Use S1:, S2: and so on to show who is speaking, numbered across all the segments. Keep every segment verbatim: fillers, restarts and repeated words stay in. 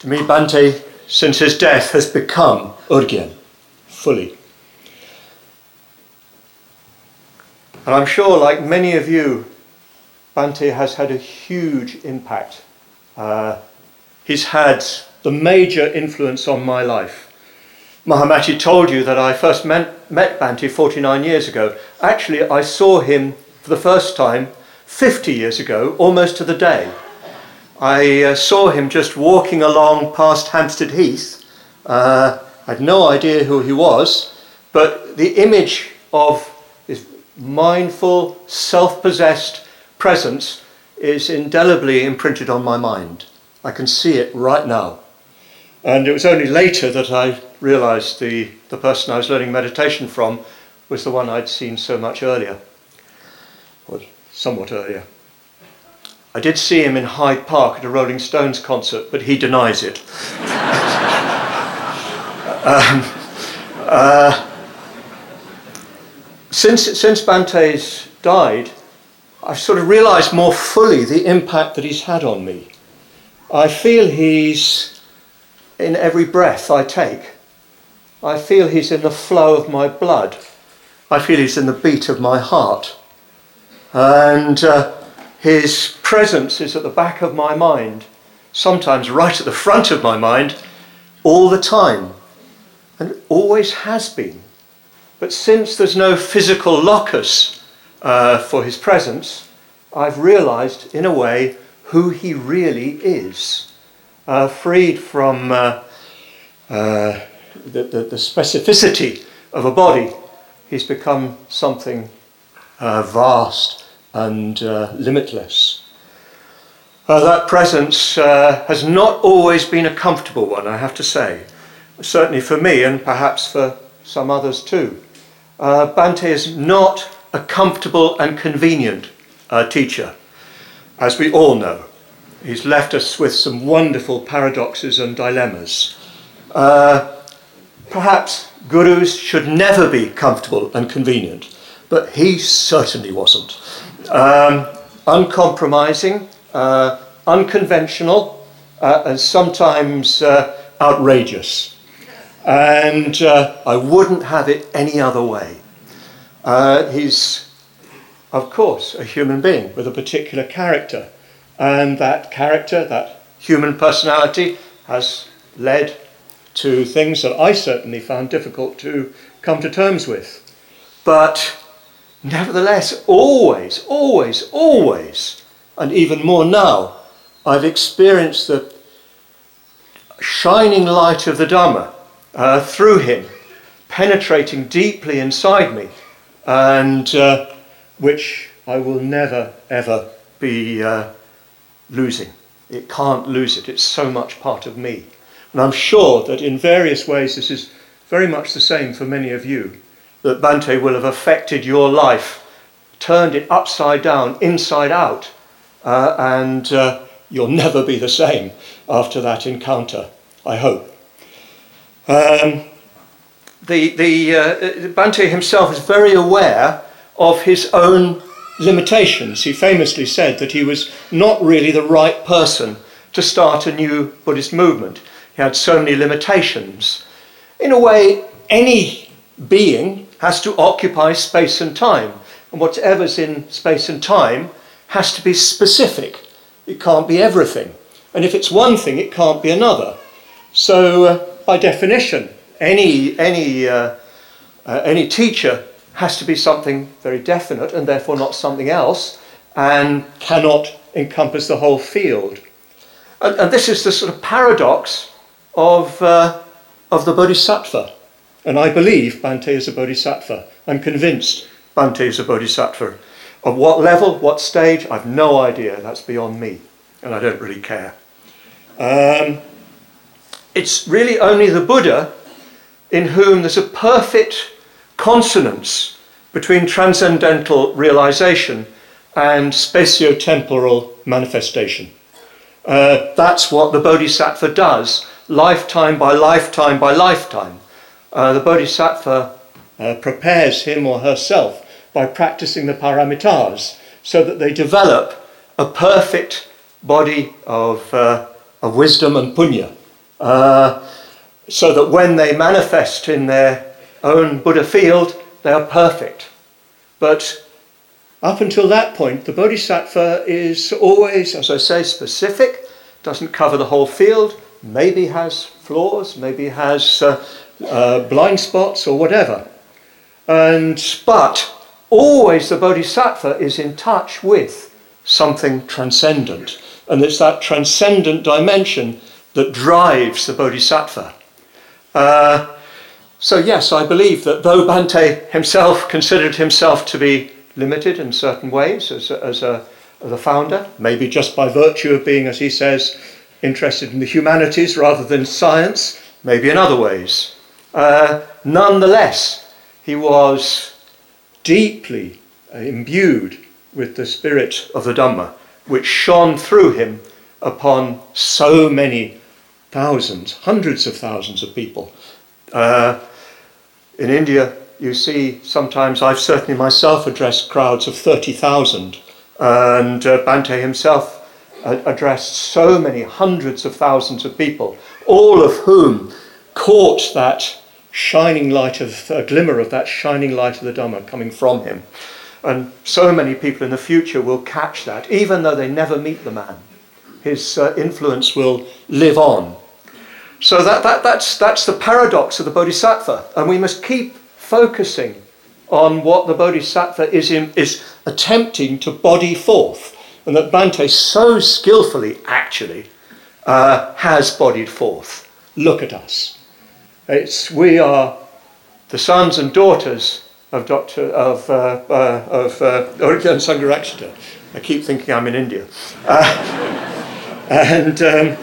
S1: To me, Bhante, since his death, has become Urgyen, fully. And I'm sure, like many of you, Bhante has had a huge impact. Uh, he's had the major influence on my life. Mahamati told you that I first met, met Bhante forty-nine years ago. Actually, I saw him for the first time fifty years ago, almost to the day. I uh, saw him just walking along past Hampstead Heath. Uh, I had no idea who he was, but the image of his mindful, self-possessed presence is indelibly imprinted on my mind. I can see it right now. And it was only later that I realised the, the person I was learning meditation from was the one I'd seen so much earlier, or somewhat earlier. I did see him in Hyde Park at a Rolling Stones concert, but he denies it. um, uh, since, since Bhante's died, I've sort of realised more fully the impact that he's had on me. I feel he's in every breath I take. I feel he's in the flow of my blood. I feel he's in the beat of my heart. And uh, his presence is at the back of my mind, sometimes right at the front of my mind, all the time. And always has been. But since there's no physical locus uh, for his presence, I've realised, in a way, who he really is. Uh, freed from uh, uh, the, the, the specificity of a body, he's become something uh, vast and uh, limitless. Uh, that presence uh, has not always been a comfortable one, I have to say. Certainly for me, and perhaps for some others too. Uh, Bhante is not a comfortable and convenient uh, teacher, as we all know. He's left us with some wonderful paradoxes and dilemmas. Uh, perhaps gurus should never be comfortable and convenient, but he certainly wasn't. Um, uncompromising, uh, unconventional, uh, and sometimes uh, outrageous. And uh, I wouldn't have it any other way. Uh, he's, of course, a human being with a particular character. And that character, that human personality, has led to things that I certainly found difficult to come to terms with. But nevertheless, always, always, always, and even more now, I've experienced the shining light of the Dhamma uh, through him, penetrating deeply inside me, and uh, which I will never, ever be uh, losing. It can't lose it. It's so much part of me. And I'm sure that in various ways this is very much the same for many of you, that Bhante will have affected your life, turned it upside down, inside out, uh, and uh, you'll never be the same after that encounter, I hope. Um, the the uh, Bhante himself is very aware of his own limitations. He famously said that he was not really the right person to start a new Buddhist movement. He had so many limitations. In a way, any being has to occupy space and time, and whatever's in space and time has to be specific. It can't be everything. And if it's one thing, it can't be another. So, uh, by definition, any any uh, uh, any teacher has to be something very definite and therefore not something else, and cannot encompass the whole field. And, and this is the sort of paradox of uh, of the Bodhisattva. And I believe Bhante is a Bodhisattva. I'm convinced Bhante is a Bodhisattva. Of what level, what stage, I've no idea. That's beyond me, and I don't really care. Um, it's really only the Buddha in whom there's a perfect consonance between transcendental realization and spatio-temporal manifestation. Uh, that's what the Bodhisattva does, lifetime by lifetime by lifetime. Uh, the Bodhisattva uh, prepares him or herself by practicing the paramitas so that they develop a perfect body of, uh, of wisdom and punya, Uh, so that when they manifest in their own Buddha field, they are perfect. But up until that point, the Bodhisattva is always, as I say, specific, doesn't cover the whole field, maybe has flaws, maybe has uh, uh, blind spots or whatever. And but always the Bodhisattva is in touch with something transcendent. And it's that transcendent dimension that drives the Bodhisattva. Uh, so yes, I believe that though Bhante himself considered himself to be limited in certain ways as a, as a, as a founder, maybe just by virtue of being, as he says, interested in the humanities rather than science, maybe in other ways. Uh, nonetheless, he was deeply imbued with the spirit of the Dhamma, which shone through him upon so many thousands, hundreds of thousands of people. Uh, in India, you see, sometimes I've certainly myself addressed crowds of thirty thousand, and uh, Bhante himself uh, addressed so many hundreds of thousands of people, all of whom caught that shining light of, a glimmer of that shining light of the Dhamma coming from him. And so many people in the future will catch that, even though they never meet the man. His uh, influence will live on. So that, that that's that's the paradox of the Bodhisattva, and we must keep focusing on what the Bodhisattva is in, is attempting to body forth, and that Bhante so skillfully actually uh, has bodied forth. Look at us. It's we are the sons and daughters of Doctor of uh, uh, of uh, Origyan Sangharakshita. I keep thinking I'm in India, uh, and um,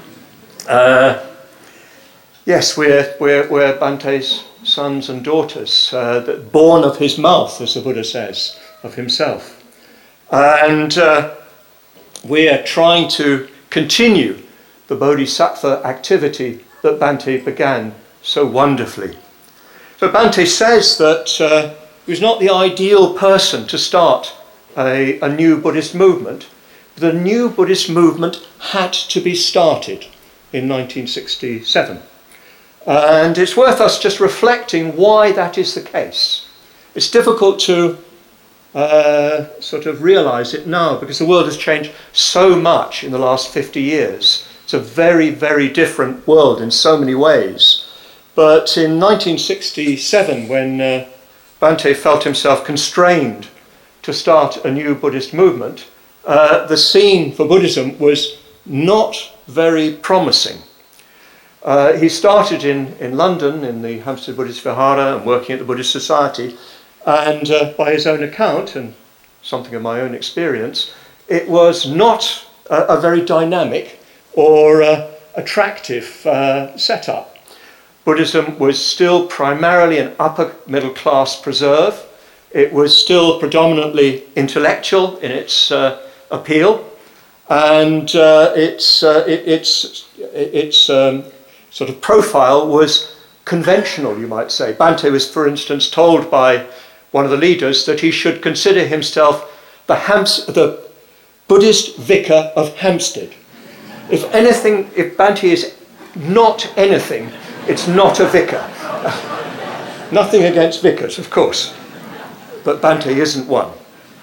S1: uh, yes, we're we're we're Bhante's sons and daughters, uh, that born of his mouth, as the Buddha says of himself, and uh, we are trying to continue the Bodhisattva activity that Bhante began so wonderfully. So Bhante says that uh, he was not the ideal person to start a, a new Buddhist movement. The new Buddhist movement had to be started in nineteen sixty-seven. And it's worth us just reflecting why that is the case. It's difficult to uh, sort of realise it now because the world has changed so much in the last fifty years. It's a very, very different world in so many ways. But in nineteen sixty-seven, when uh, Bhante felt himself constrained to start a new Buddhist movement, uh, the scene for Buddhism was not very promising. Uh, he started in, in London, in the Hampstead Buddhist Vihara, and working at the Buddhist Society, and uh, by his own account, and something of my own experience, it was not a, a very dynamic or uh, attractive uh, setup. Buddhism was still primarily an upper middle class preserve. It was still predominantly intellectual in its uh, appeal, and uh, its uh, it, its its um, sort of profile was conventional, you might say. Bhante was, for instance, told by one of the leaders that he should consider himself the, Hams- the Buddhist vicar of Hampstead. If anything, if Bhante is not anything, it's not a vicar. Nothing against vicars, of course, but Bhante isn't one.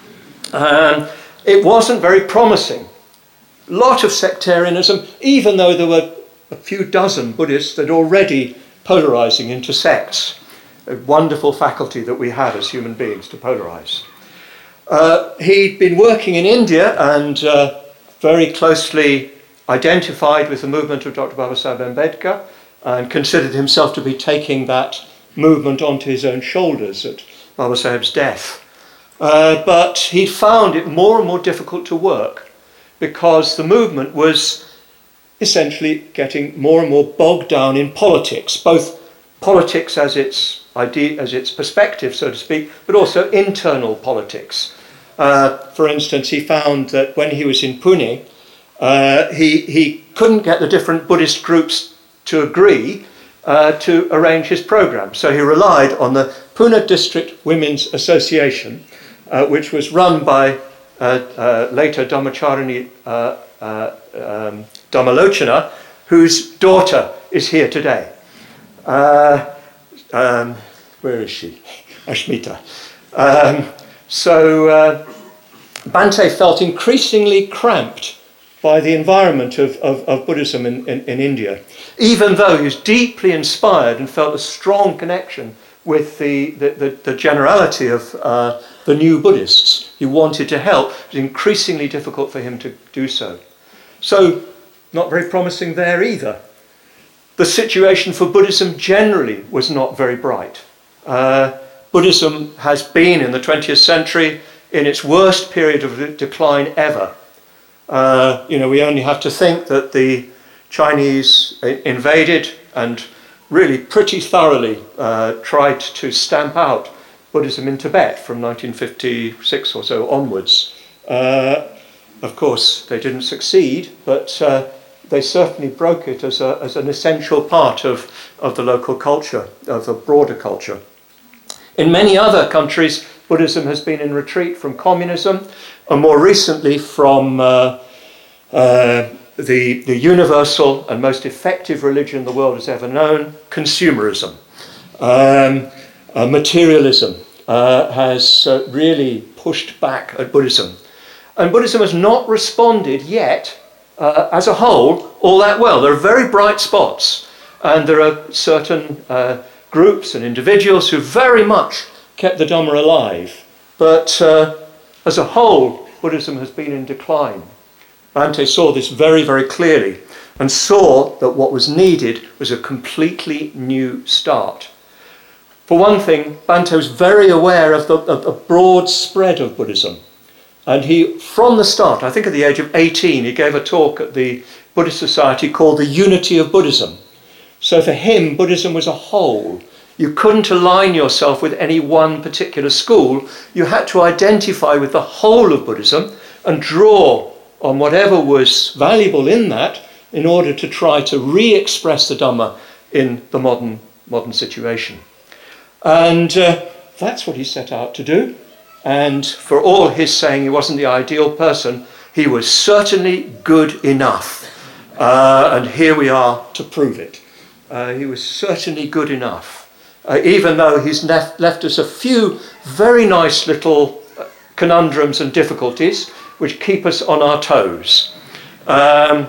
S1: Um, it wasn't very promising. Lot of sectarianism, even though there were a few dozen Buddhists that are already polarizing into sects. A wonderful faculty that we have as human beings to polarize. Uh, he'd been working in India and uh, very closely identified with the movement of Doctor Babasaheb Ambedkar and considered himself to be taking that movement onto his own shoulders at Babasaheb's death. Uh, but he found it more and more difficult to work because the movement was essentially getting more and more bogged down in politics, both politics as its idea, as its perspective, so to speak, but also internal politics. Uh, for instance, he found that when he was in Pune, uh, he, he couldn't get the different Buddhist groups to agree uh, to arrange his program. So he relied on the Pune District Women's Association, uh, which was run by uh, uh, later Dhammacharini uh, uh, um, Dhammalochana, whose daughter is here today. Uh, um, where is she? Ashmita. Um, so uh, Bhante felt increasingly cramped by the environment of, of, of Buddhism in, in, in India, even though he was deeply inspired and felt a strong connection with the, the, the, the generality of uh, the new Buddhists. He wanted to help. It was increasingly difficult for him to do so. So, not very promising there either. The situation for Buddhism generally was not very bright. Uh, Buddhism has been in the twentieth century in its worst period of decline ever. Uh, you know, we only have to think that the Chinese invaded and really pretty thoroughly uh, tried to stamp out Buddhism in Tibet from nineteen fifty-six or so onwards. Uh, of course, they didn't succeed, but uh, they certainly broke it as, a, as an essential part of, of the local culture, of the broader culture. In many other countries, Buddhism has been in retreat from communism, and more recently from uh, uh, the, the universal and most effective religion the world has ever known, consumerism. Um, uh, materialism uh, has uh, really pushed back at Buddhism. And Buddhism has not responded yet, uh, as a whole, all that well. There are very bright spots, and there are certain uh, groups and individuals who very much kept the Dhamma alive. But uh, as a whole, Buddhism has been in decline. Bhante saw this very, very clearly and saw that what was needed was a completely new start. For one thing, Bhante was very aware of the, of the broad spread of Buddhism. And he, from the start, I think at the age of eighteen, he gave a talk at the Buddhist Society called The Unity of Buddhism. So for him, Buddhism was a whole. You couldn't align yourself with any one particular school. You had to identify with the whole of Buddhism and draw on whatever was valuable in that in order to try to re-express the Dhamma in the modern, modern situation. And uh, that's what he set out to do. And for all his saying he wasn't the ideal person, he was certainly good enough. Uh, and here we are to prove it. Uh, he was certainly good enough. Uh, even though he's left, left us a few very nice little conundrums and difficulties which keep us on our toes. Um,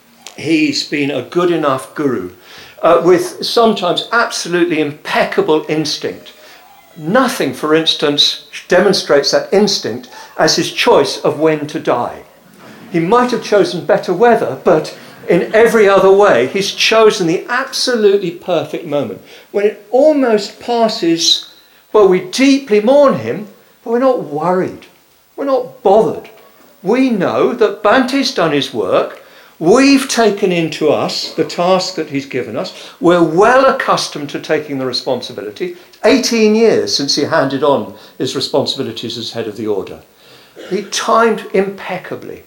S1: he's been a good enough guru uh, with sometimes absolutely impeccable instinct. Nothing, for instance, demonstrates that instinct as his choice of when to die. He might have chosen better weather, but in every other way, he's chosen the absolutely perfect moment when it almost passes, well, we deeply mourn him, but we're not worried. We're not bothered. We know that Bhante's done his work. We've taken into us the task that he's given us. We're well accustomed to taking the responsibility. eighteen years since he handed on his responsibilities as head of the order. He timed impeccably.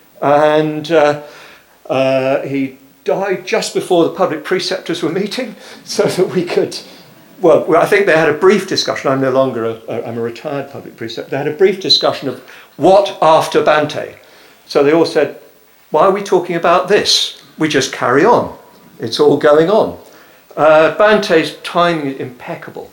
S1: And uh, uh, he died just before the public preceptors were meeting so that we could... Well, I think they had a brief discussion. I'm no longer a, a, I'm a retired public preceptor. They had a brief discussion of what after Bhante. So they all said, why are we talking about this? We just carry on. It's all going on. Uh, Bhante's timing is impeccable.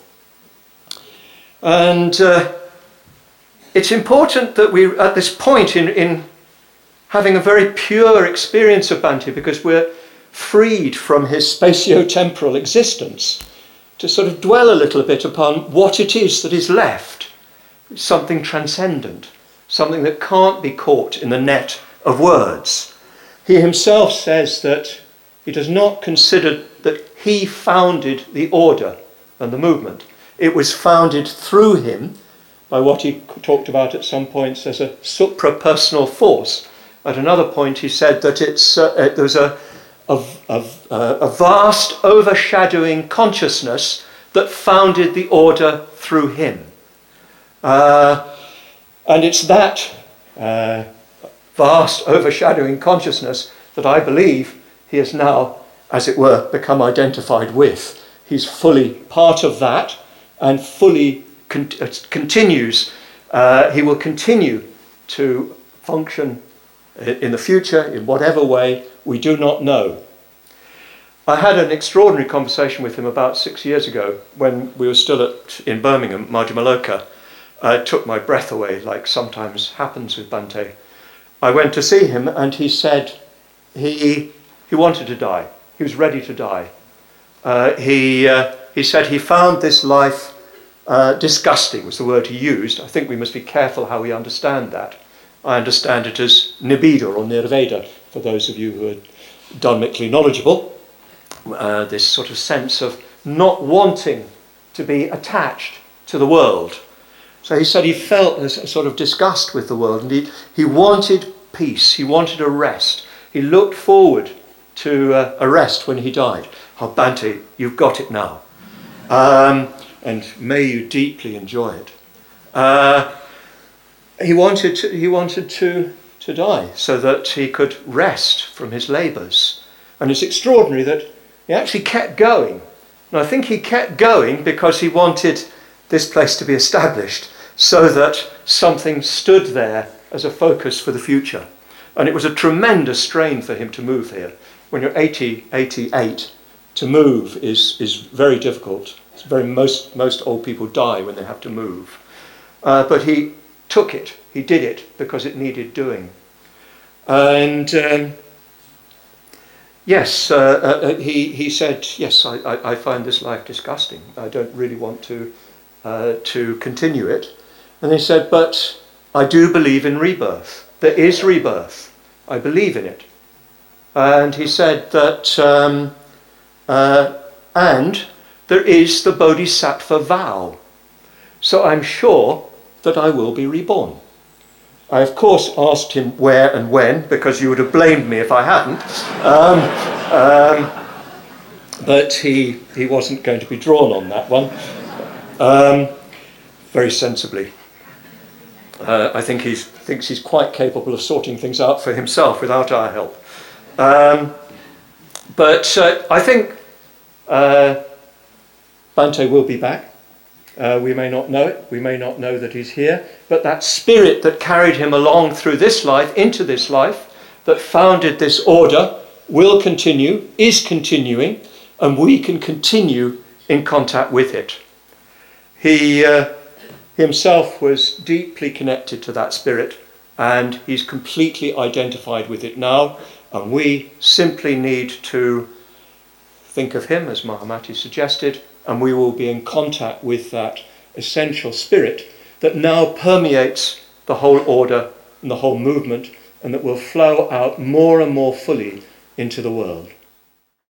S1: And uh, it's important that we, at this point in, in having a very pure experience of Bhante, because we're freed from his spatio-temporal existence, to sort of dwell a little bit upon what it is that is left. Something transcendent, something that can't be caught in the net of words. He himself says that he does not consider that he founded the order and the movement. It was founded through him by what he talked about at some points as a supra-personal force. At another point he said that it's uh, there's a, a, a, a vast overshadowing consciousness that founded the order through him. Uh, and it's that uh, vast overshadowing consciousness that I believe he has now, as it were, become identified with. He's fully part of that and fully con- continues, uh, he will continue to function in the future in whatever way we do not know. I had an extraordinary conversation with him about six years ago when we were still at, in Birmingham, Majumaloka. Uh, it took my breath away, like sometimes happens with Bhante. I went to see him and he said he, he wanted to die. He was ready to die. Uh, he, uh, he said he found this life uh, disgusting, was the word he used. I think we must be careful how we understand that. I understand it as nibbida or nirveda, for those of you who are dharmically knowledgeable. Uh, this sort of sense of not wanting to be attached to the world. So he said he felt a sort of disgust with the world, and he, he wanted peace, he wanted a rest. He looked forward to uh, a rest when he died. Oh, Bhante, you've got it now. Um, and may you deeply enjoy it. Uh, he wanted to, he wanted to, to die so that he could rest from his labours. And it's extraordinary that he actually kept going. And I think he kept going because he wanted this place to be established so that something stood there as a focus for the future. And it was a tremendous strain for him to move here. When you're eighty, eighty-eight, to move is, is very difficult. It's very most, most old people die when they have to move. Uh, but he took it. He did it because it needed doing. And Um, Yes, uh, uh, he, he said, yes, I, I, I find this life disgusting. I don't really want to uh, to continue it. And he said, but I do believe in rebirth. There is rebirth. I believe in it. And he said that, um, uh, and there is the Bodhisattva vow. So I'm sure that I will be reborn. I, of course, asked him where and when, because you would have blamed me if I hadn't. Um, um, but he he wasn't going to be drawn on that one, um, very sensibly. Uh, I think he thinks he's quite capable of sorting things out for himself without our help. Um, but uh, I think uh, Bhante will be back. Uh, we may not know it, we may not know that he's here, but that spirit that carried him along through this life, into this life, that founded this order, will continue, is continuing, and we can continue in contact with it. He uh, himself was deeply connected to that spirit, and he's completely identified with it now, and we simply need to think of him, as Mahamati suggested, and we will be in contact with that essential spirit that now permeates the whole order and the whole movement, and that will flow out more and more fully into the world.